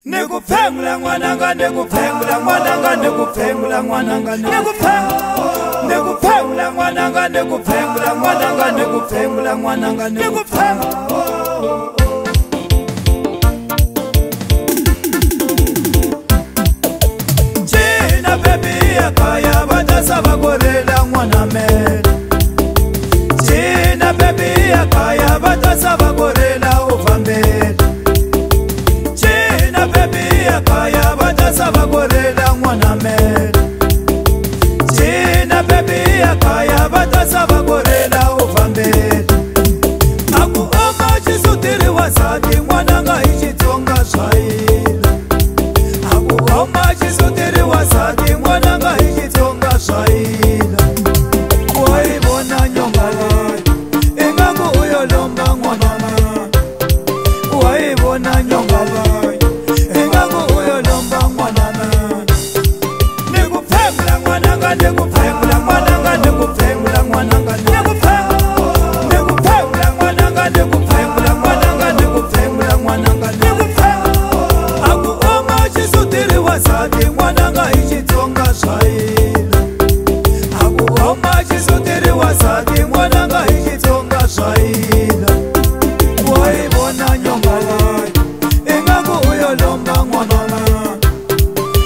Nikupengula ngwananga, nikupengula ngwananga, nikupengula ngwananga, nikupengula ngwananga, nikupengula ngwananga, nikupengula ngwananga, nikupengula. China baby yakaya batasa bakorela ngwana me. China baby yakaya batasa bakorela ufambele. China baby yakaya